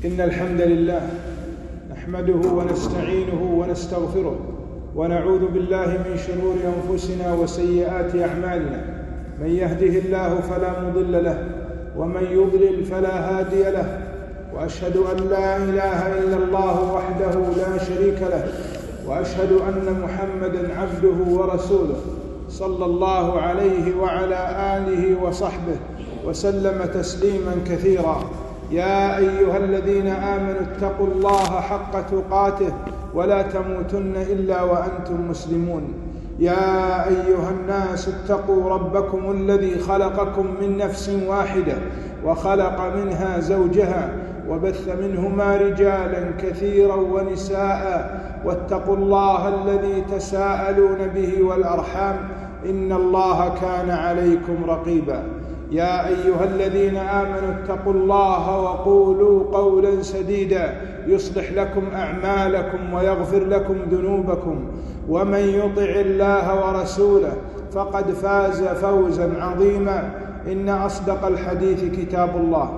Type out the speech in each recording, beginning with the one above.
إن الحمد لله نحمده ونستعينه ونستغفره ونعوذ بالله من شرور أنفسنا وسيئات أعمالنا. من يهده الله فلا مضل له ومن يضلل فلا هادي له، وأشهد أن لا إله إلا الله وحده لا شريك له، وأشهد أن محمدًا عبده ورسوله صلى الله عليه وعلى آله وصحبه وسلم تسليمًا كثيرًا. يا أيها الذين آمنوا اتقوا الله حق تقاته ولا تموتن إلا وأنتم مسلمون. يا أيها الناس اتقوا ربكم الذي خلقكم من نفس واحدة وخلق منها زوجها وبث منهما رجالا كثيرا ونساء، واتقوا الله الذي تساءلون به والأرحام إن الله كان عليكم رقيبا. يا أيها الذين آمنوا اتقوا الله وقولوا قولا سديدا يصلح لكم أعمالكم ويغفر لكم ذنوبكم، ومن يطع الله ورسوله فقد فاز فوزا عظيما. إن أصدق الحديث كتاب الله،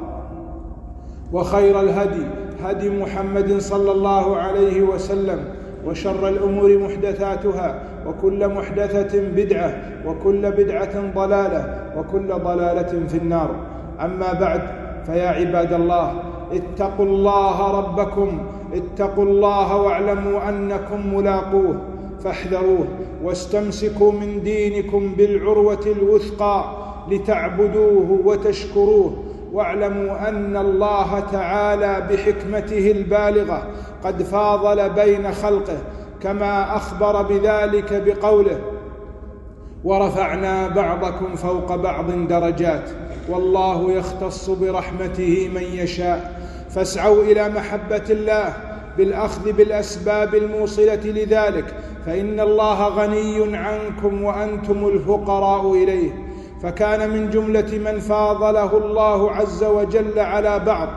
وخير الهدي هدي محمد صلى الله عليه وسلم، وشر الأمور محدثاتها، وكل محدثة بدعة، وكل بدعة ضلالة، وكل ضلالة في النار. أما بعد، فيا عباد الله، اتقوا الله ربكم، اتقوا الله واعلموا أنكم ملاقوه، فاحذروه واستمسكوا من دينكم بالعروة الوثقى لتعبدوه وتشكروه، واعلموا أن الله تعالى بحكمته البالغة قد فاضل بين خلقه، كما أخبر بذلك بقوله: ورفعنا بعضكم فوق بعض درجات والله يختص برحمته من يشاء. فاسعوا إلى محبة الله بالأخذ بالأسباب الموصلة لذلك، فإن الله غني عنكم وأنتم الفقراء إليه. فكان من جملة من فاضله الله عز وجل على بعض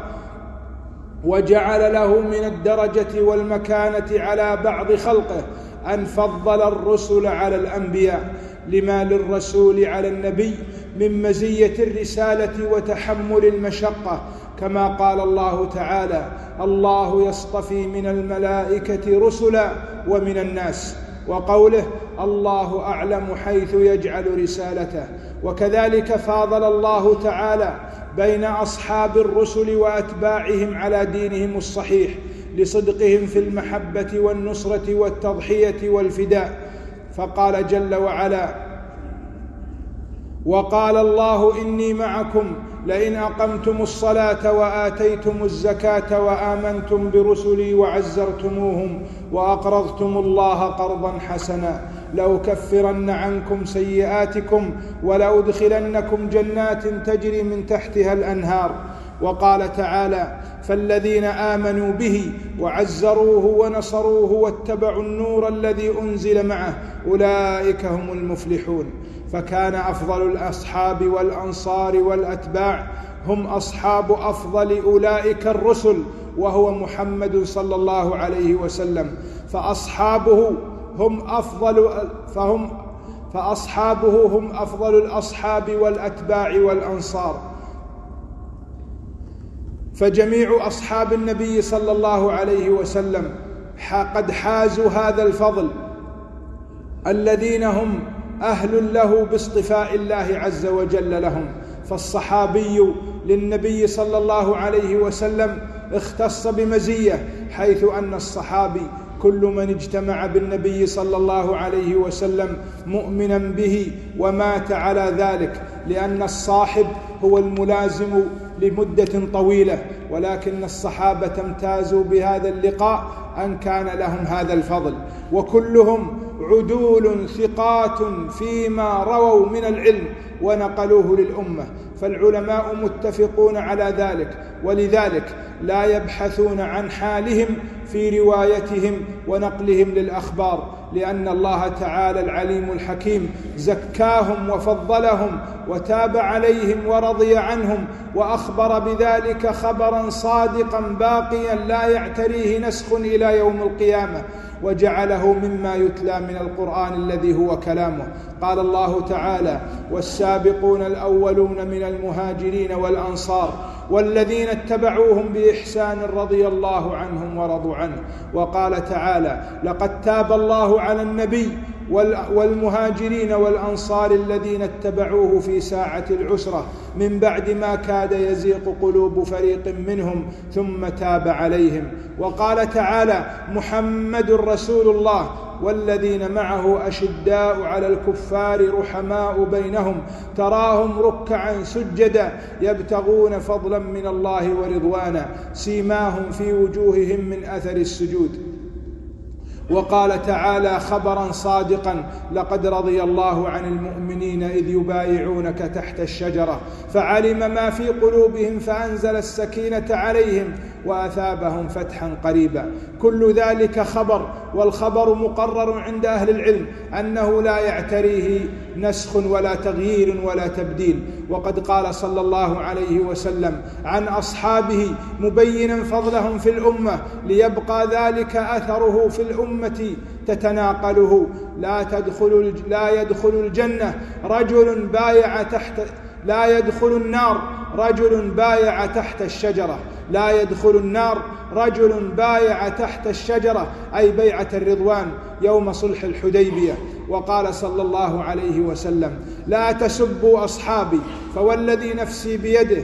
وجعل له من الدرجة والمكانة على بعض خلقه أن فضل الرسل على الأنبياء، لما للرسول على النبي من مزية الرسالة وتحمل المشقة، كما قال الله تعالى: الله يصطفي من الملائكة رسلا ومن الناس، وقوله: الله أعلم حيث يجعل رسالته. وكذلك فاضل الله تعالى بين أصحاب الرسل وأتباعهم على دينهم الصحيح لصدقهم في المحبة والنصرة والتضحية والفداء، فقال جل وعلا: وقال الله إني معكم لئن أقمتم الصلاة وآتيتم الزكاة وآمنتم برسلي وعزرتموهم وأقرضتم الله قرضا حسنا لأكفرن عنكم سيئاتكم ولأدخلنكم جنات تجري من تحتها الأنهار. وقال تعالى: فالذين آمنوا به وعزروه ونصروه واتبعوا النور الذي أنزل معه أولئك هم المفلحون. فكان أفضل الأصحاب والأنصار والأتباع هم أصحاب أفضل أولئك الرسل، وهو محمد صلى الله عليه وسلم، فأصحابه هم أفضل الأصحاب والأتباع والأنصار. فجميع أصحاب النبي صلى الله عليه وسلم قد حازوا هذا الفضل، الذين هم أهل له باصطفاء الله عز وجل لهم. فالصحابي للنبي صلى الله عليه وسلم اختص بمزية، حيث أن الصحابي كل من اجتمع بالنبي صلى الله عليه وسلم مؤمنا به ومات على ذلك، لأن الصاحب هو الملازم لمدة طويلة، ولكن الصحابة امتازوا بهذا اللقاء أن كان لهم هذا الفضل، وكلهم عدول ثقات فيما رووا من العلم ونقلوه للأمة، فالعلماء متفقون على ذلك، ولذلك لا يبحثون عن حالهم في روايتهم ونقلهم للأخبار، لأن الله تعالى العليم الحكيم زكاهم وفضلهم وتاب عليهم ورضي عنهم، وأخبر بذلك خبرا صادقا باقيا لا يعتريه نسخ إلى يوم القيامة، وجعله مما يتلى من القرآن الذي هو كلامه. قال الله تعالى: والسابقون الأولون من المهاجرين والأنصار والذين اتبعوهم بإحسان رضي الله عنهم ورضوا عنه. وقال تعالى: لقد تاب الله على النبي والمهاجرين والأنصار الذين اتبعوه في ساعة العسرة من بعد ما كاد يزيغ قلوب فريق منهم ثم تاب عليهم. وقال تعالى: محمد رسول الله والذين معه أشداء على الكفار رحماء بينهم تراهم ركعا سجدا يبتغون فضلا من الله ورضوانا سيماهم في وجوههم من أثر السجود. وقال تعالى خبرا صادقا: لقد رضي الله عن المؤمنين إذ يبايعونك تحت الشجرة فعلم ما في قلوبهم فأنزل السكينة عليهم وأثابهم فتحا قريبا. كل ذلك خبر، والخبر مقرر عند أهل العلم أنه لا يعتريه نسخ ولا تغيير ولا تبديل. وقد قال صلى الله عليه وسلم عن أصحابه مبينا فضلهم في الأمة: ليبقى ذلك أثره في الأمة تتناقله، لا يدخل الجنة رجل بايع تحت لا يدخل النار رجل بايع تحت الشجرة لا يدخل النار رجل بايع تحت الشجرة، أي بيعة الرضوان يوم صلح الحديبية. وقال صلى الله عليه وسلم: لا تسبوا أصحابي فوالذي نفسي بيده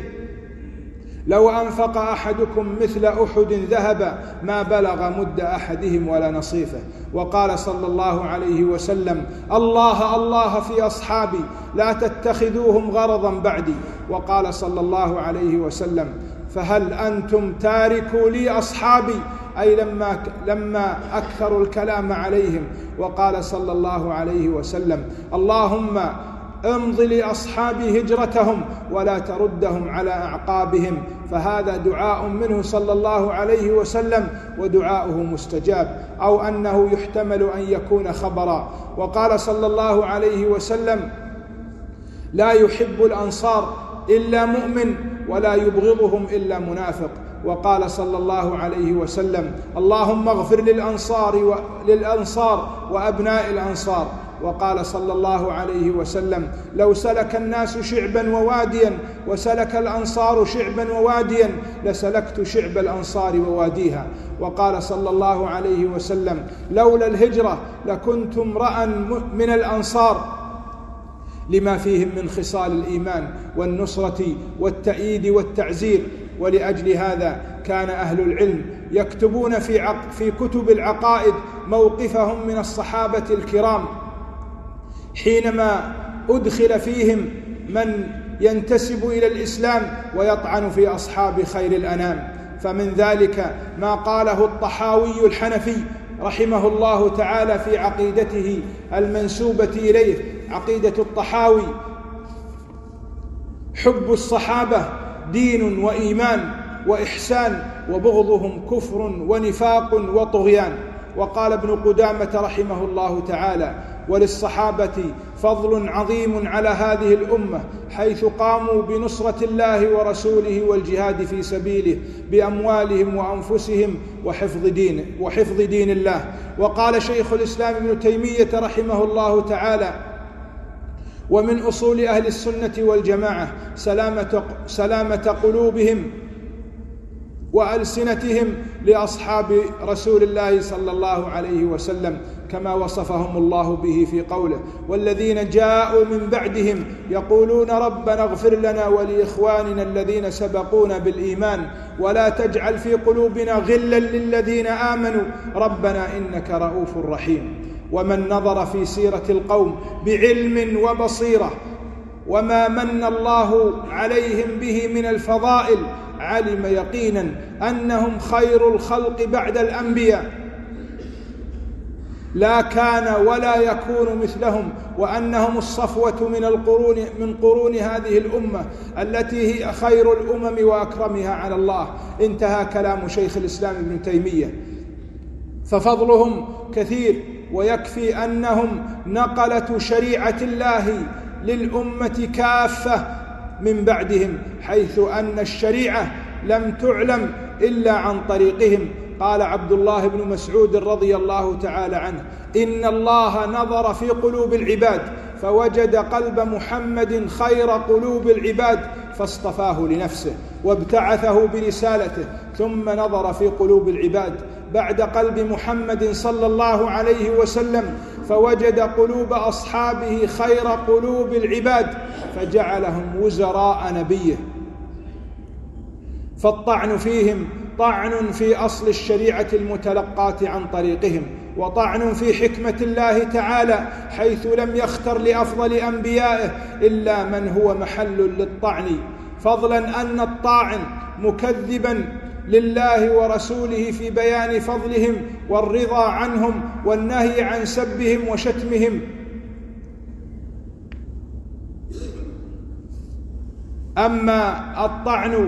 لو أنفق أحدكم مثل أحد ذهبا ما بلغ مد أحدهم ولا نصيفه. وقال صلى الله عليه وسلم: الله الله في أصحابي لا تتخذوهم غرضا بعدي. وقال صلى الله عليه وسلم: فهل أنتم تاركوا لي أصحابي، أي لما أكثروا الكلام عليهم. وقال صلى الله عليه وسلم: اللهم امض لأصحابي هجرتهم ولا تردهم على أعقابهم. فهذا دعاء منه صلى الله عليه وسلم ودعاؤه مستجاب، أو أنه يحتمل أن يكون خبرا. وقال صلى الله عليه وسلم: لا يحب الأنصار إلا مؤمن ولا يبغضهم إلا منافق. وقال صلى الله عليه وسلم: اللهم اغفر للأنصار وأبناء الأنصار. وقال صلى الله عليه وسلم: لو سلك الناس شعبا وواديا وسلك الأنصار شعبا وواديا لسلكت شعب الأنصار وواديها. وقال صلى الله عليه وسلم: لولا الهجرة لكنت امرأ من الأنصار لما فيهم من خصال الإيمان والنصرة والتأييد والتعزير. ولأجل هذا كان أهل العلم يكتبون في كتب العقائد موقفهم من الصحابة الكرام حينما أدخل فيهم من ينتسب إلى الإسلام ويطعن في أصحاب خير الأنام. فمن ذلك ما قاله الطحاوي الحنفي رحمه الله تعالى في عقيدته المنسوبة إليه، عقيدة الطحاوي: حب الصحابة دين وإيمان وإحسان وبغضهم كفر ونفاق وطغيان. وقال ابن قدامة رحمه الله تعالى: وللصحابة فضل عظيم على هذه الأمة حيث قاموا بنصرة الله ورسوله والجهاد في سبيله بأموالهم وأنفسهم وحفظ دين الله. وقال شيخ الإسلام ابن تيمية رحمه الله تعالى: ومن أصول أهل السنة والجماعة سلامة قلوبهم وألسنتهم لأصحاب رسول الله صلى الله عليه وسلم كما وصفهم الله به في قوله: والذين جاءوا من بعدهم يقولون ربنا اغفر لنا ولإخواننا الذين سبقونا بالإيمان ولا تجعل في قلوبنا غلا للذين آمنوا ربنا إنك رؤوف رحيم. ومن نظر في سيرة القوم بعلم وبصيرة وما من الله عليهم به من الفضائل علم يقينا أنهم خير الخلق بعد الأنبياء، لا كان ولا يكون مثلهم، وأنهم الصفوة من قرون هذه الأمة التي هي خير الأمم وأكرمها على الله. انتهى كلام شيخ الإسلام ابن تيمية. ففضلهم كثير، ويكفي أنهم نقلة شريعة الله للأمة كافة من بعدهم، حيث أن الشريعة لم تعلم إلا عن طريقهم. قال عبد الله بن مسعود رضي الله تعالى عنه: إن الله نظر في قلوب العباد فوجد قلب محمد خير قلوب العباد فاصطفاه لنفسه وابتعثه برسالته، ثم نظر في قلوب العباد بعد قلب محمد صلى الله عليه وسلم فوجد قلوب أصحابه خير قلوب العباد فجعلهم وزراء نبيه. فالطعن فيهم طعن في أصل الشريعة المتلقاة عن طريقهم، وطعن في حكمة الله تعالى حيث لم يختر لأفضل أنبيائه إلا من هو محل للطعن، فضلا أن الطاعن مكذبا لله ورسوله في بيان فضلهم والرضا عنهم والنهي عن سبهم وشتمهم. أما الطعن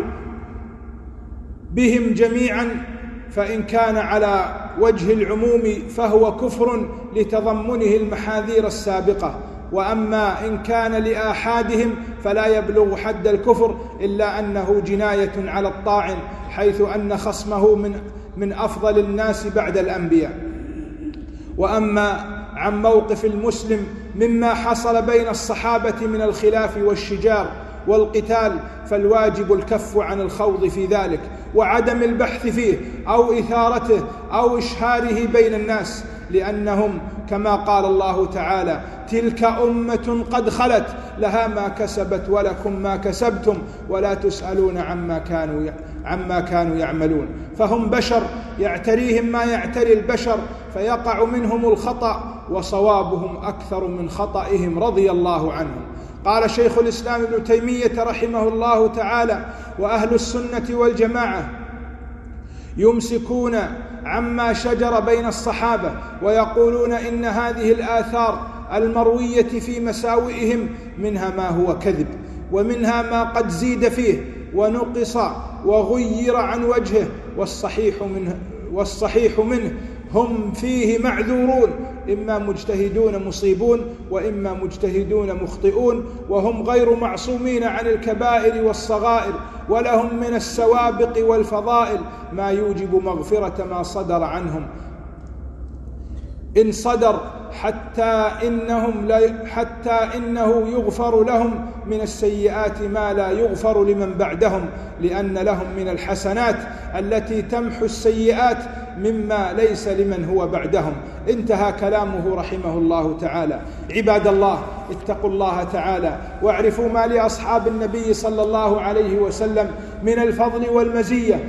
بهم جميعا فإن كان على وجه العموم فهو كفر لتضمنه المحاذير السابقة، وأما إن كان لآحادهم فلا يبلغ حد الكفر إلا أنه جناية على الطاعن، حيث أن خصمه من أفضل الناس بعد الأنبياء. وأما عن موقف المسلم مما حصل بين الصحابة من الخلاف والشجار والقتال فالواجب الكف عن الخوض في ذلك وعدم البحث فيه أو إثارته أو إشهاره بين الناس، لأنهم كما قال الله تعالى: تلك أمة قد خلت لها ما كسبت ولكم ما كسبتم ولا تسألون عما كانوا يعملون. فهم بشر يعتريهم ما يعتري البشر فيقع منهم الخطأ وصوابهم أكثر من خطئهم رضي الله عنهم. قال شيخ الإسلام ابن تيمية رحمه الله تعالى: وأهل السنة والجماعة يمسكون عما شجر بين الصحابة ويقولون إن هذه الآثار المروية في مساوئهم منها ما هو كذب ومنها ما قد زيد فيه ونقص وغير عن وجهه، والصحيح منه هم فيه معذورون، إما مجتهدون مصيبون وإما مجتهدون مخطئون، وهم غير معصومين عن الكبائر والصغائر، ولهم من السوابق والفضائل ما يوجب مغفرة ما صدر عنهم إن صدر، حتى إنه يغفر لهم من السيئات ما لا يغفر لمن بعدهم، لأن لهم من الحسنات التي تمحو السيئات مما ليس لمن هو بعدهم. انتهى كلامه رحمه الله تعالى. عباد الله، اتقوا الله تعالى واعرفوا ما لأصحاب النبي صلى الله عليه وسلم من الفضل والمزية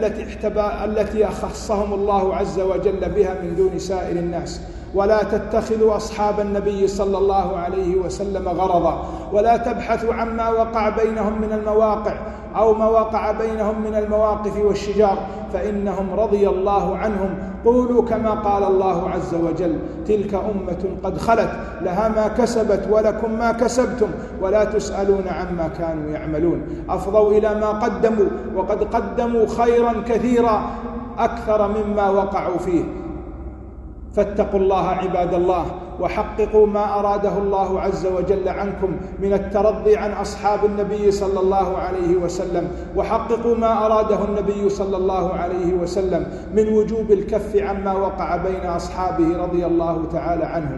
التي أخصهم الله عز وجل بها من دون سائر الناس، ولا تتخذوا أصحاب النبي صلى الله عليه وسلم غرضا، ولا تبحثوا عما وقع بينهم من المواقع أو ما وقع بينهم من المواقف والشجار، فإنهم رضي الله عنهم. قولوا كما قال الله عز وجل: تلك أمة قد خلت لها ما كسبت ولكم ما كسبتم ولا تسألون عما كانوا يعملون. أفضوا إلى ما قدموا، وقد قدموا خيرا كثيرا أكثر مما وقعوا فيه. فاتقوا الله عباد الله، وحققوا ما أراده الله عز وجل عنكم من الترضي عن أصحاب النبي صلى الله عليه وسلم، وحققوا ما أراده النبي صلى الله عليه وسلم من وجوب الكف عما وقع بين أصحابه رضي الله تعالى عنهم.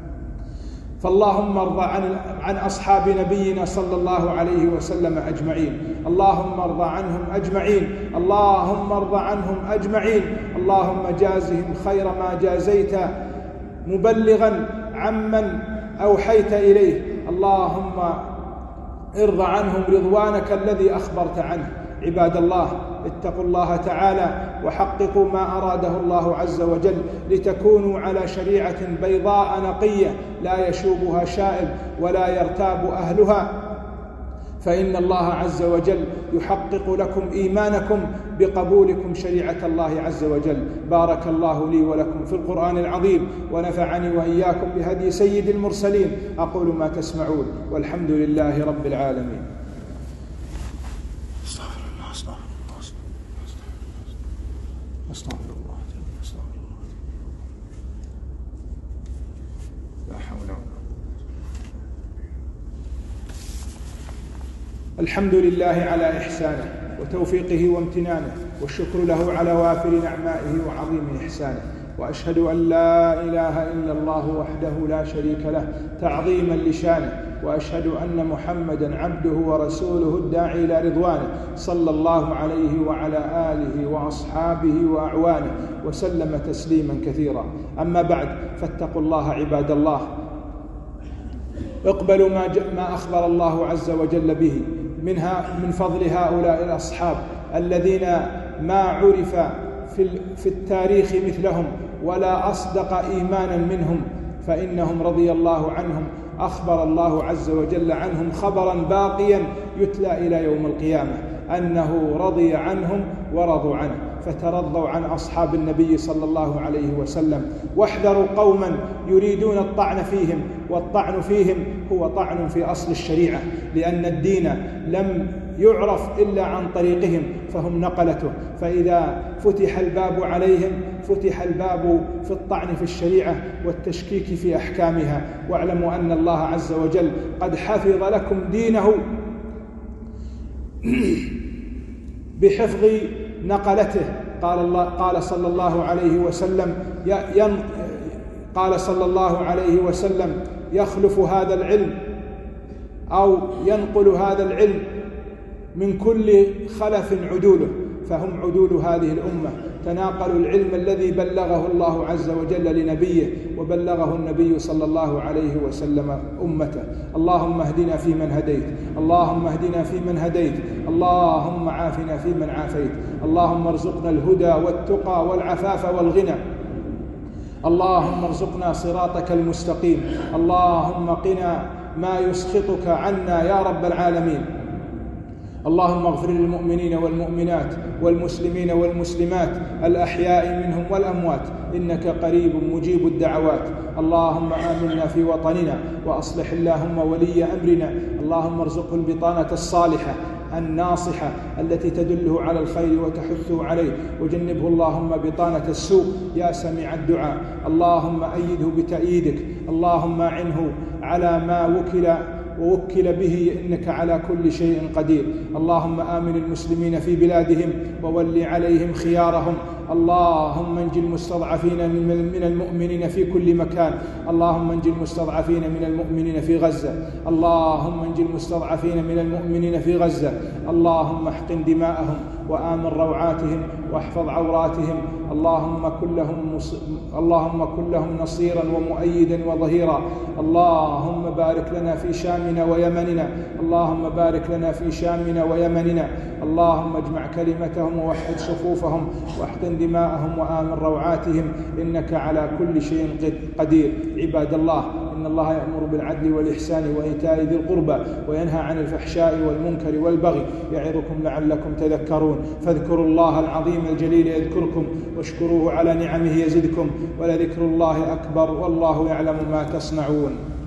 فاللهم ارض عن أصحاب نبينا صلى الله عليه وسلم أجمعين، اللهم ارض عنهم أجمعين، اللهم ارض عنهم أجمعين، اللهم جازهم خير ما جازيت مبلغا عمن أوحيت إليه، اللهم ارض عنهم رضوانك الذي أخبرت عنه. عباد الله، اتقوا الله تعالى وحققوا ما أراده الله عز وجل لتكونوا على شريعة بيضاء نقية لا يشوبها شائب ولا يرتاب أهلها، فإن الله عز وجل يحقق لكم إيمانكم بقبولكم شريعة الله عز وجل. بارك الله لي ولكم في القرآن العظيم، ونفعني وإياكم بهدي سيد المرسلين. أقول ما تسمعون، والحمد لله رب العالمين. أستغفر الله لا حول ولا قوة. الحمد لله على إحسانه وتوفيقه وامتنانه، والشكر له على وافر نعمائه وعظيم إحسانه، وأشهد أن لا إله إلا الله وحده لا شريك له تعظيما لشانه، وأشهد أن محمدًا عبده ورسوله الداعي إلى رضوانه، صلى الله عليه وعلى آله وأصحابه وأعوانه وسلم تسليما كثيرا. أما بعد، فاتقوا الله عباد الله، اقبلوا ما أخبر الله عز وجل به من فضل هؤلاء الأصحاب الذين ما عرف في التاريخ مثلهم ولا أصدق إيمانا منهم، فإنهم رضي الله عنهم أخبر الله عز وجل عنهم خبرا باقيا يتلى إلى يوم القيامة، أنه رضي عنهم ورضوا عنه. فترضوا عن أصحاب النبي صلى الله عليه وسلم، واحذروا قوما يريدون الطعن فيهم، والطعن فيهم هو طعن في أصل الشريعة، لأن الدين لم يعرف إلا عن طريقهم، فهم نقلته. فإذا فتح الباب عليهم فتح الباب في الطعن في الشريعة والتشكيك في أحكامها. واعلموا أن الله عز وجل قد حفظ لكم دينه بحفظ نقلته. قال صلى الله عليه وسلم يخلف هذا العلم أو ينقل هذا العلم من كل خلف عدوله، فهم عدول هذه الأمة، تناقلوا العلم الذي بلغه الله عز وجل لنبيه وبلغه النبي صلى الله عليه وسلم أمته. اللهم اهدنا فيمن هديت، اللهم اهدنا فيمن هديت، اللهم عافنا فيمن عافيت، اللهم ارزقنا الهدى والتقى والعفاف والغنى، اللهم ارزقنا صراطك المستقيم، اللهم قنا ما يسخطك عنا يا رب العالمين. اللهم اغفر للمؤمنين والمؤمنات والمسلمين والمسلمات الأحياء منهم والأموات، إنك قريب مجيب الدعوات. اللهم آمنا في وطننا، وأصلح اللهم ولي أمرنا، اللهم ارزقه البطانة الصالحة الناصحة التي تدله على الخير وتحثه عليه، وجنبه اللهم بطانة السوء يا سميع الدعاء. اللهم أيده بتأييدك، اللهم أعنه على ما ووكل به، إنك على كل شيء قدير. اللهم آمن المسلمين في بلادهم وول عليهم خيارهم. اللهم انجِ المستضعفين من المؤمنين في كل مكان، اللهم انجِ المستضعفين من المؤمنين في غزة، اللهم انجِ المستضعفين من المؤمنين في غزة، اللهم احقن دماءهم وآمن روعاتهم واحفظ عوراتهم، اللهم كن لهم نصيرا ومؤيدا وظهيرا. اللهم بارك لنا في شامنا ويمننا، اللهم بارك لنا في شامنا ويمننا، اللهم اجمع كلمتهم ووحد صفوفهم واحقن دماءهم وآمن روعاتهم، إنك على كل شيء قدير. عباد الله، إن الله يأمر بالعدل والإحسان وإيتاء ذي القربى وينهى عن الفحشاء والمنكر والبغي، يعظكم لعلكم تذكرون. فاذكروا الله العظيم الجليل يذكركم، واشكروه على نعمه يزدكم، ولذكر الله أكبر، والله يعلم ما تصنعون.